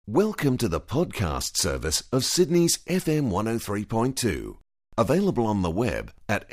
Welcome to the podcast service of Sydney's FM 103.2. Available on the web at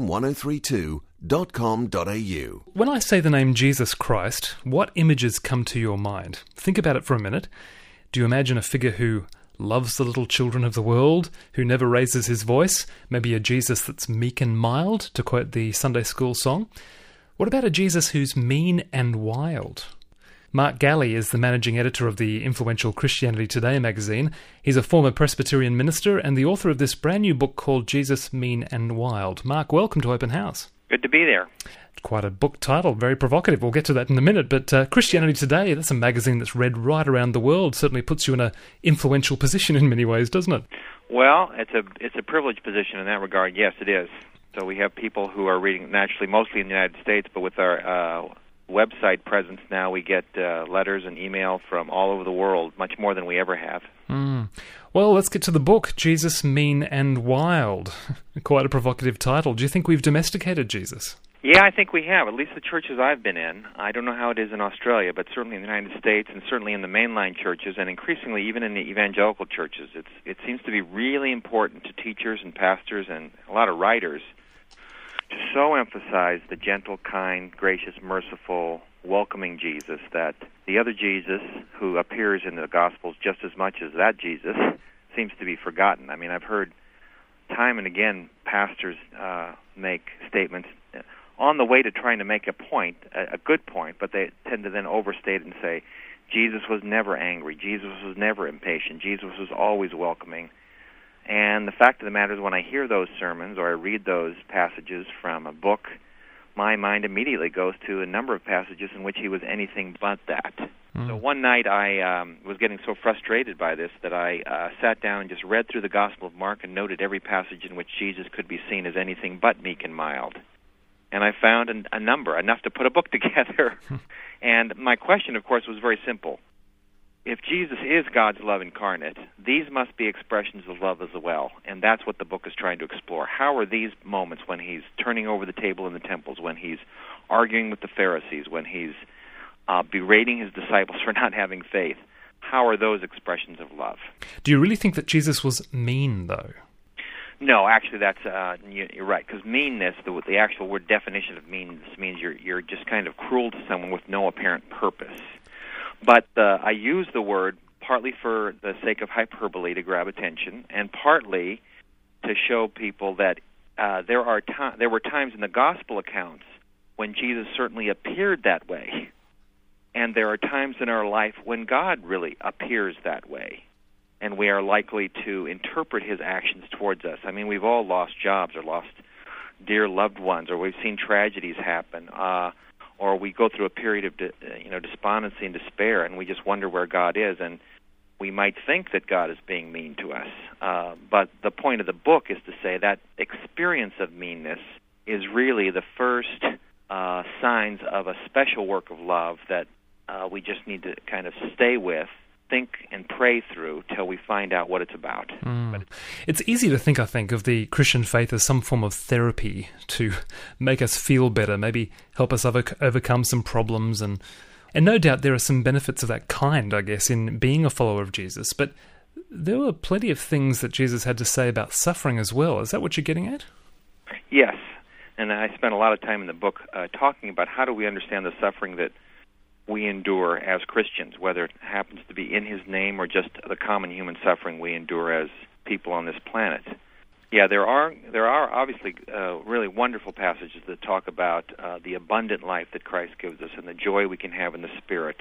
fm1032.com.au. When I say the name Jesus Christ, what images come to your mind? Think about it for a minute. Do you imagine a figure who loves the little children of the world, who never raises his voice? Maybe a Jesus that's meek and mild, to quote the Sunday school song? What about a Jesus who's mean and wild? Mark Galli is the managing editor of the influential Christianity Today magazine. He's a former Presbyterian minister and the author of this brand new book called Jesus, Mean and Wild. Mark, welcome to Open House. Good to be there. Quite a book title, very provocative. We'll get to that in a minute. But Christianity Today, that's a magazine that's read right around the world. Certainly puts you in an influential position in many ways, doesn't it? Well, it's a privileged position in that regard. Yes, it is. So we have people who are reading, naturally, mostly in the United States, but with our website presence now, we get letters and email from all over the world, much more than we ever have. Well, let's get to the book, Jesus, Mean and Wild. Quite a provocative title. Do you think we've domesticated Jesus? Yeah, I think we have, at least the churches I've been in. I don't know how it is in Australia, but certainly in the United States and certainly in the mainline churches and increasingly even in the evangelical churches, it seems to be really important to teachers and pastors and a lot of writers to so emphasize the gentle, kind, gracious, merciful, welcoming Jesus that the other Jesus, who appears in the Gospels just as much as that Jesus, seems to be forgotten. I mean, I've heard time and again pastors make statements on the way to trying to make a point, a good point, but they tend to then overstate it and say, Jesus was never angry, Jesus was never impatient, Jesus was always welcoming. And the fact of the matter is, when I hear those sermons or I read those passages from a book, my mind immediately goes to a number of passages in which he was anything but that. So one night I was getting so frustrated by this that I sat down and just read through the Gospel of Mark and noted every passage in which Jesus could be seen as anything but meek and mild. And I found a number, enough to put a book together. And my question, of course, was very simple. If Jesus is God's love incarnate, these must be expressions of love as well, and that's what the book is trying to explore. How are these moments when he's turning over the table in the temples, when he's arguing with the Pharisees, when he's berating his disciples for not having faith, how are those expressions of love? Do you really think that Jesus was mean, though? No, actually, that's you're right, because meanness, the actual word definition of meanness means you're just kind of cruel to someone with no apparent purpose. But I use the word partly for the sake of hyperbole to grab attention, and partly to show people that there were times in the gospel accounts when Jesus certainly appeared that way, and there are times in our life when God really appears that way, and we are likely to interpret his actions towards us. I mean, we've all lost jobs or lost dear loved ones, or we've seen tragedies happen. Or we go through a period of despondency and despair, and we just wonder where God is, and we might think that God is being mean to us. But the point of the book is to say that experience of meanness is really the first signs of a special work of love that we just need to kind of stay with, think and pray through till we find out what it's about. But it's easy to think, I think, of the Christian faith as some form of therapy to make us feel better, maybe help us overcome some problems, and no doubt there are some benefits of that kind, I guess, in being a follower of Jesus. But there were plenty of things that Jesus had to say about suffering as well. Is that what you're getting at? Yes, and I spent a lot of time in the book talking about how do we understand the suffering that we endure as Christians, whether it happens to be in his name or just the common human suffering we endure as people on this planet. Yeah, there are obviously really wonderful passages that talk about the abundant life that Christ gives us and the joy we can have in the Spirit.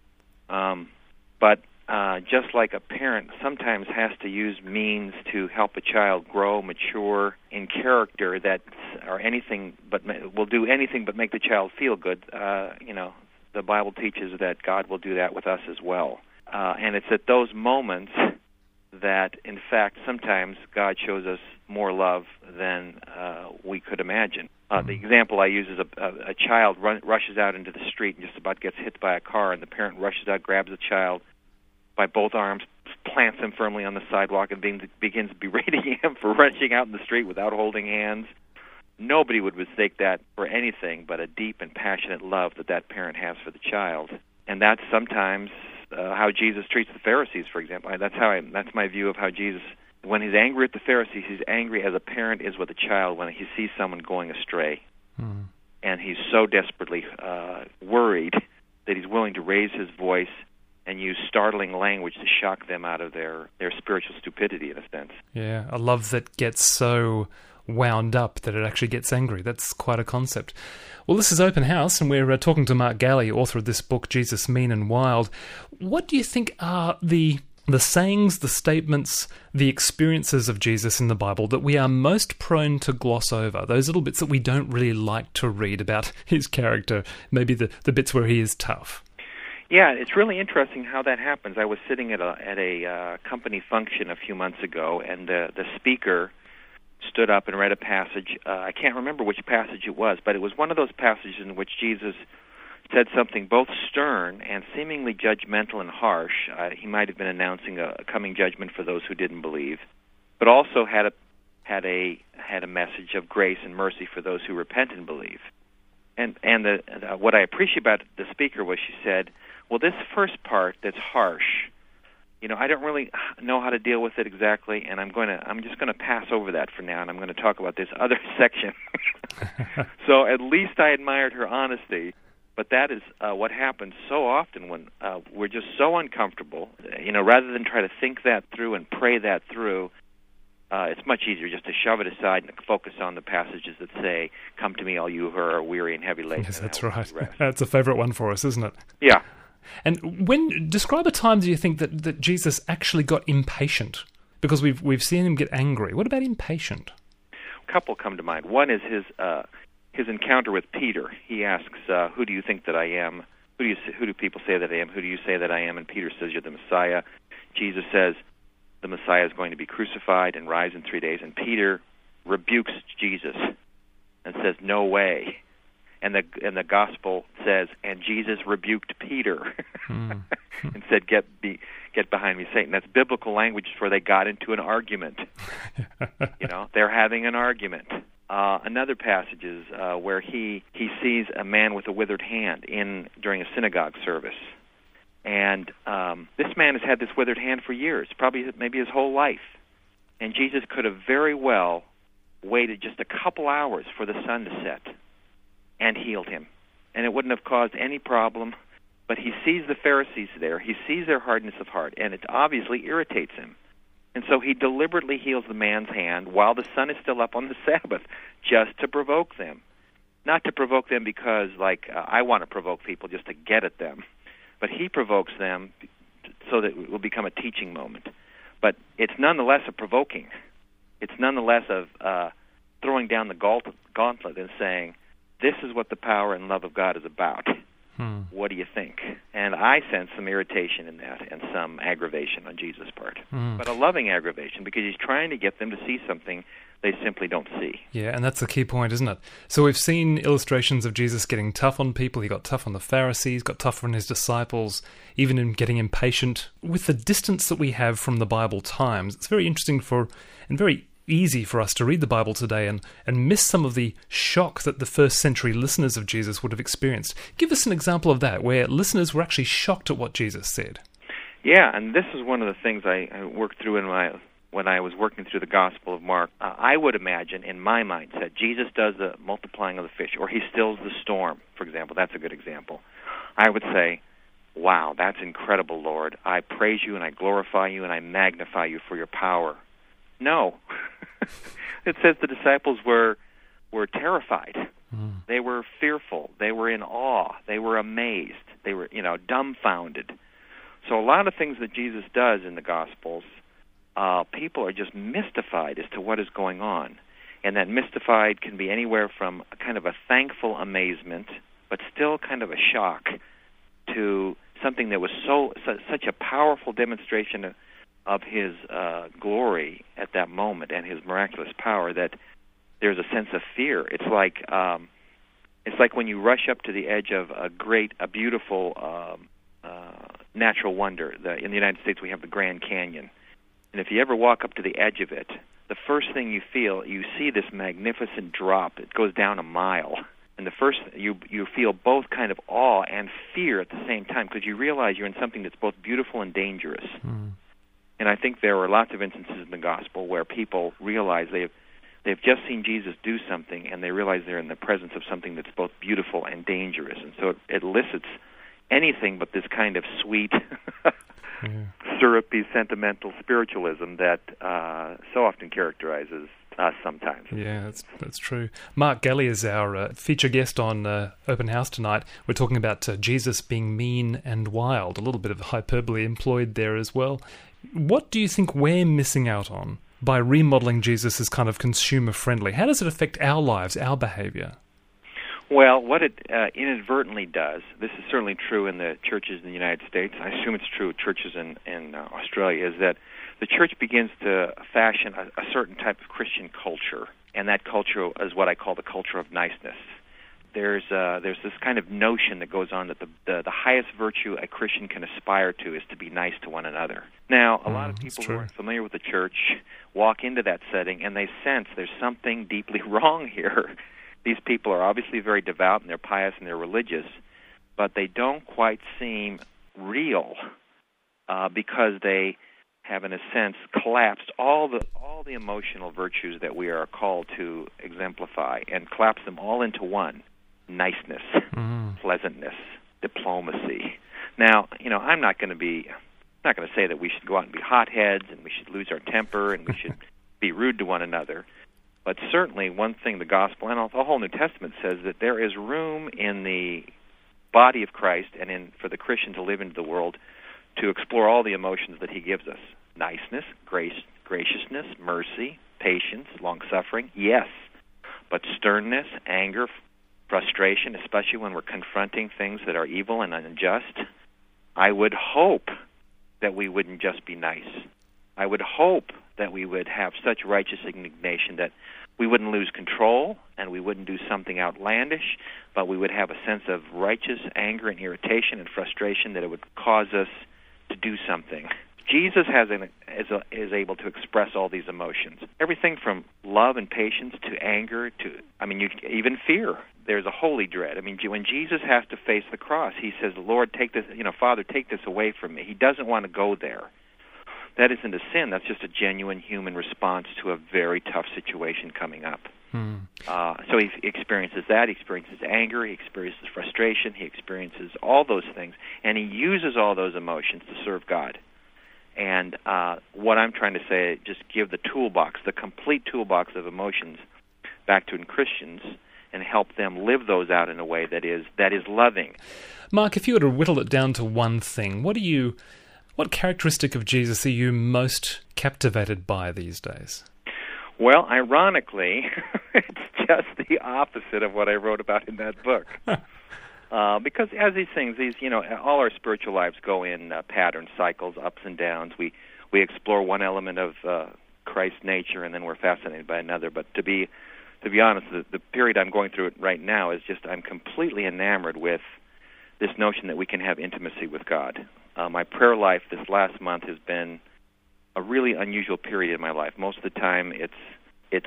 But just like a parent sometimes has to use means to help a child grow, mature in character that or anything but will do anything but make the child feel good, the Bible teaches that God will do that with us as well. And it's at those moments that, in fact, sometimes God shows us more love than we could imagine. The example I use is a child rushes out into the street and just about gets hit by a car, and the parent rushes out, grabs the child by both arms, plants him firmly on the sidewalk, and begins berating him for rushing out in the street without holding hands. Nobody would mistake that for anything but a deep and passionate love that parent has for the child. And that's sometimes how Jesus treats the Pharisees, for example. That's my view of how Jesus, when he's angry at the Pharisees, he's angry as a parent is with a child when he sees someone going astray. And he's so desperately worried that he's willing to raise his voice and use startling language to shock them out of their spiritual stupidity, in a sense. Yeah, a love that gets so wound up that it actually gets angry. That's quite a concept. Well, this is Open House, and we're talking to Mark Galli, author of this book, Jesus, Mean and Wild. What do you think are the sayings, the statements, the experiences of Jesus in the Bible that we are most prone to gloss over? Those little bits that we don't really like to read about his character, maybe the bits where he is tough. Yeah, it's really interesting how that happens. I was sitting at a company function a few months ago, and the speaker stood up and read a passage. I can't remember which passage it was, but it was one of those passages in which Jesus said something both stern and seemingly judgmental and harsh. He might have been announcing a coming judgment for those who didn't believe, but also had a message of grace and mercy for those who repent and believe. And what I appreciate about the speaker was she said, well, this first part that's harsh, I don't really know how to deal with it exactly, and I'm just going to pass over that for now, and I'm going to talk about this other section. So at least I admired her honesty, but that is what happens so often when we're just so uncomfortable. Rather than try to think that through and pray that through, it's much easier just to shove it aside and focus on the passages that say, "Come to me, all you who are weary and heavy laden." Yes, that's right. That's a favorite one for us, isn't it? Yeah. And describe a time do you think that Jesus actually got impatient? Because we've seen him get angry. What about impatient? A couple come to mind. One is his encounter with Peter. He asks, "Who do you think that I am? Who do people say that I am? Who do you say that I am?" And Peter says, "You're the Messiah." Jesus says, "The Messiah is going to be crucified and rise in 3 days." And Peter rebukes Jesus and says, "No way." And the gospel says, and Jesus rebuked Peter and said, "Get behind me, Satan." That's biblical language for they got into an argument. They're having an argument. Another passage is where he sees a man with a withered hand during a synagogue service. And this man has had this withered hand for years, probably maybe his whole life. And Jesus could have very well waited just a couple hours for the sun to set and healed him. And it wouldn't have caused any problem. But he sees the Pharisees there. He sees their hardness of heart, and it obviously irritates him. And so he deliberately heals the man's hand while the sun is still up on the Sabbath, just to provoke them. Not to provoke them because, I want to provoke people just to get at them. But he provokes them so that it will become a teaching moment. But it's nonetheless a provoking. It's nonetheless of throwing down the gauntlet and saying, this is what the power and love of God is about. What do you think? And I sense some irritation in that and some aggravation on Jesus' part. But a loving aggravation, because he's trying to get them to see something they simply don't see. Yeah, and that's the key point, isn't it? So we've seen illustrations of Jesus getting tough on people. He got tough on the Pharisees, got tough on his disciples, even in getting impatient. With the distance that we have from the Bible times, it's very interesting and very easy for us to read the Bible today and miss some of the shock that the first century listeners of Jesus would have experienced. Give us an example of that, where listeners were actually shocked at what Jesus said. Yeah, and this is one of the things I worked through when I was working through the Gospel of Mark. I would imagine, in my mindset, Jesus does the multiplying of the fish, or he stills the storm, for example. That's a good example. I would say, wow, that's incredible, Lord. I praise you and I glorify you and I magnify you for your power. No. It says the disciples were terrified. They were fearful. They were in awe. They were amazed. They were, dumbfounded. So a lot of things that Jesus does in the Gospels, people are just mystified as to what is going on. And that mystified can be anywhere from kind of a thankful amazement, but still kind of a shock, to something that was such a powerful demonstration of his glory at that moment and his miraculous power that there's a sense of fear. It's like when you rush up to the edge of a beautiful natural wonder. In the United States, we have the Grand Canyon, and if you ever walk up to the edge of it, the first thing you see this magnificent drop. It goes down a mile, And the first, you feel both kind of awe and fear at the same time, because you realize you're in something that's both beautiful and dangerous. And I think there are lots of instances in the gospel where people realize they've just seen Jesus do something, and they realize they're in the presence of something that's both beautiful and dangerous. And so it elicits anything but this kind of sweet, syrupy, sentimental spiritualism that so often characterizes us sometimes. Yeah, that's true. Mark Galli is our feature guest on Open House tonight. We're talking about Jesus being mean and wild, a little bit of hyperbole employed there as well. What do you think we're missing out on by remodeling Jesus as kind of consumer-friendly? How does it affect our lives, our behavior? Well, what it inadvertently does, this is certainly true in the churches in the United States, I assume it's true of churches in Australia, is that the church begins to fashion a certain type of Christian culture, and that culture is what I call the culture of niceness. There's this kind of notion that goes on that the highest virtue a Christian can aspire to is to be nice to one another. Now, a lot of people who are familiar with the church walk into that setting, and they sense there's something deeply wrong here. These people are obviously very devout, and they're pious, and they're religious, but they don't quite seem real because they have, in a sense, collapsed all the emotional virtues that we are called to exemplify and collapsed them all into one: niceness, pleasantness, diplomacy. Now, I'm not going to say that we should go out and be hotheads and we should lose our temper and we should be rude to one another. But certainly one thing the gospel and the whole New Testament says that there is room in the body of Christ and for the Christian to live into the world to explore all the emotions that he gives us. Niceness, graciousness, mercy, patience, long-suffering, yes. But sternness, anger, frustration, especially when we're confronting things that are evil and unjust, I would hope that we wouldn't just be nice. I would hope that we would have such righteous indignation that we wouldn't lose control and we wouldn't do something outlandish, but we would have a sense of righteous anger and irritation and frustration that it would cause us to do something. Jesus is able to express all these emotions. Everything from love and patience to anger to, even fear. There's a holy dread. When Jesus has to face the cross, he says, Lord, take this, Father, take this away from me. He doesn't want to go there. That isn't a sin. That's just a genuine human response to a very tough situation coming up. So he experiences that. He experiences anger. He experiences frustration. He experiences all those things. And he uses all those emotions to serve God. And what I'm trying to say, just give the toolbox, the complete toolbox of emotions back to Christians and help them live those out in a way that is loving. Mark, if you were to whittle it down to one thing, what characteristic of Jesus are you most captivated by these days? Well, ironically, it's just the opposite of what I wrote about in that book. Because as these things, all our spiritual lives go in pattern cycles, ups and downs. We explore one element of Christ's nature, and then we're fascinated by another. But to be honest, the period I'm going through it right now is just I'm completely enamored with this notion that we can have intimacy with God. My prayer life this last month has been a really unusual period in my life. Most of the time, it's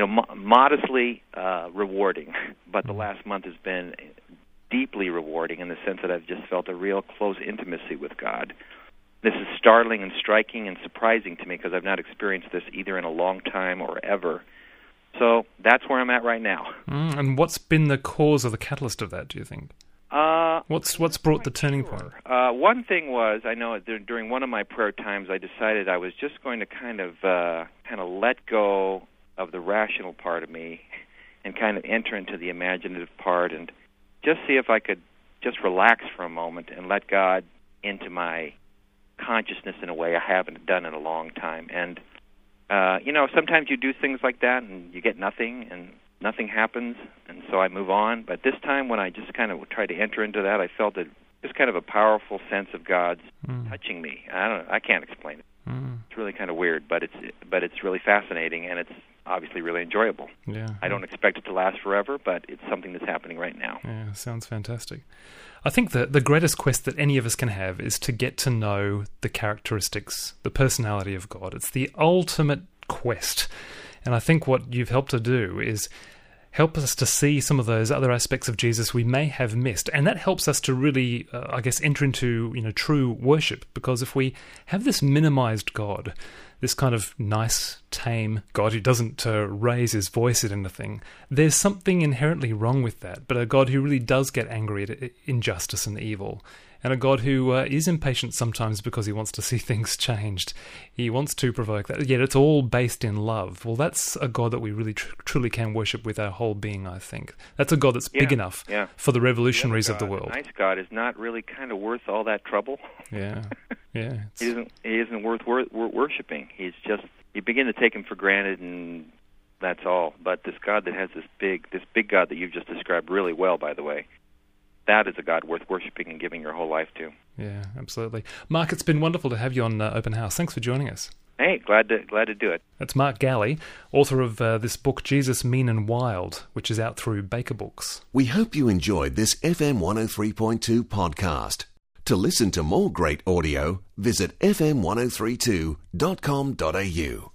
modestly rewarding, but the last month has been deeply rewarding in the sense that I've just felt a real close intimacy with God. This is startling and striking and surprising to me because I've not experienced this either in a long time or ever. So that's where I'm at right now. And what's been the cause or the catalyst of that, do you think? What's brought the turning point? One thing was, I know during one of my prayer times, I decided I was just going to kind of let go of the rational part of me and kind of enter into the imaginative part and just see if I could just relax for a moment and let God into my consciousness in a way I haven't done in a long time. And, sometimes you do things like that and you get nothing and nothing happens, and so I move on. But this time when I just kind of tried to enter into that, I felt just kind of a powerful sense of God's touching me. I can't explain it. It's really kind of weird, but it's really fascinating, and it's obviously really enjoyable. Yeah. I don't expect it to last forever, but it's something that's happening right now. Yeah, sounds fantastic. I think that the greatest quest that any of us can have is to get to know the characteristics, the personality of God. It's the ultimate quest. And I think what you've helped to do is help us to see some of those other aspects of Jesus we may have missed. And that helps us to really, enter into, true worship. Because if we have this minimized God, this kind of nice, tame God who doesn't raise his voice at anything, there's something inherently wrong with that. But a God who really does get angry at injustice and evil. And a God who is impatient sometimes because he wants to see things changed. He wants to provoke that. Yet it's all based in love. Well, that's a God that we really truly can worship with our whole being, I think. That's a God that's big enough for the revolutionaries of the world. A nice God is not really kind of worth all that trouble. Yeah. He isn't worth worshiping. He's just, you begin to take him for granted, and that's all. But this God that has this big God that you've just described really well, by the way, that is a God worth worshiping and giving your whole life to. Yeah, absolutely. Mark, it's been wonderful to have you on Open House. Thanks for joining us. Hey, glad to do it. That's Mark Galli, author of this book, Jesus, Mean and Wild, which is out through Baker Books. We hope you enjoyed this FM 103.2 podcast. To listen to more great audio, visit fm1032.com.au.